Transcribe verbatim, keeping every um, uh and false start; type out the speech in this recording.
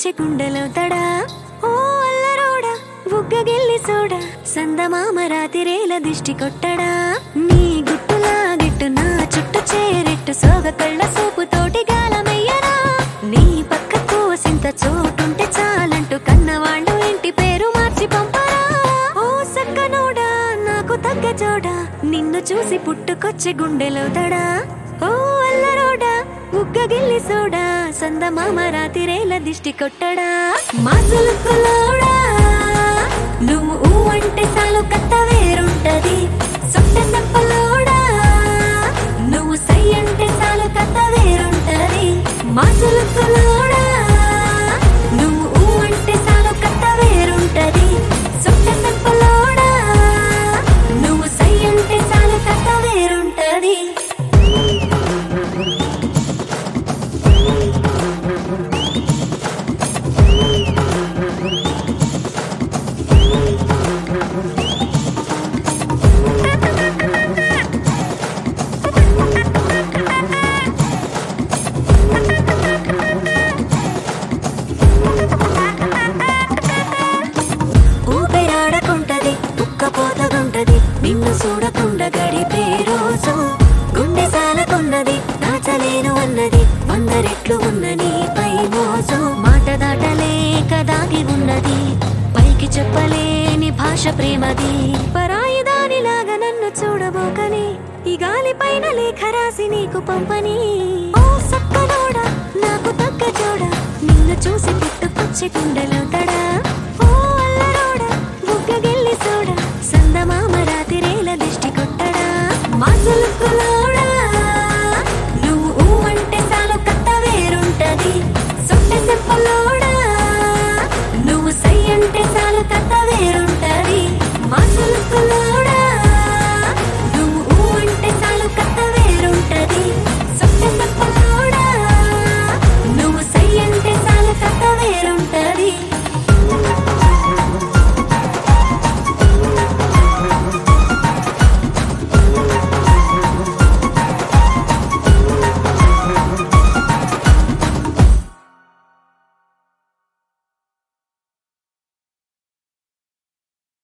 పుట్టుకొచ్చే కుండలో తడా ఓ అల్లరోడా బుగ్గగిల్లి సోడా సందమామ రాతిరేల దిష్టి కొట్టడా నీ గుట్టులా గిట్టు నా చుట్టు చేరెట్టు సోగ కళ్ళ సూపు తోటి గాలమయ్యరా నీ పక్కకు సింత చోటుంటే చాలంటూ కన్నవాళ్ళు ఇంటి పేరు మార్చి పంపరా ఓ సక్కనోడా నాకు తగ్గ జోడా నిన్ను చూసి పుట్టుకొచ్చే గుండెలో తడా ఓ అల్లరోడా బుగ్గగిల్లి సోడా సందమామ రాతిరేల దిష్టి కొట్టడా మాసులుకులోడా నువ్వు ఊ అంటే చాలు కథ వేరుంటది సొట్ట సంపలోడా నువ్వు సై అంటే చాలు కథ వేరుంటది మాసులుకులోడా నువ్వు ఊ అంటే చాలు కథ వేరుంటది సొట్ట సంపలోడా నువ్వు సై అంటే చాలు కథ వేరుంటది ఊపిరాడకుంటది ఉక్కపోతగుంటది నిన్ను చూడకుండా గడిపే రోజు గుండె సాలకున్నది దాచలేను అన్నది వంద రెట్లు ఉన్న నీపై మోజు మాట దాటలేక దాగి ఉన్నది పైకి చెప్పలేని భాష ప్రేమది పరాయి దానిలాగా నన్ను చూడబోకని ఈ గాలి పైన లేఖ రాసి నీకు పంపని ఓ సక్కనోడా నాకు తగ్గ జోడా నిన్ను చూసి పుట్టుకొచ్చే కుండలో తడా ఓ అల్లరోడా బుగ్గగిల్లి సోడా సందమామ రాతిరేల దిష్టి కొట్టడా మాసులుకులోడా నువ్వు ఊ అంటే చాలు కథ వేరుంటది సొట్ట సెంపలోడా నువ్వు సై అంటే చాలు కథ వేరు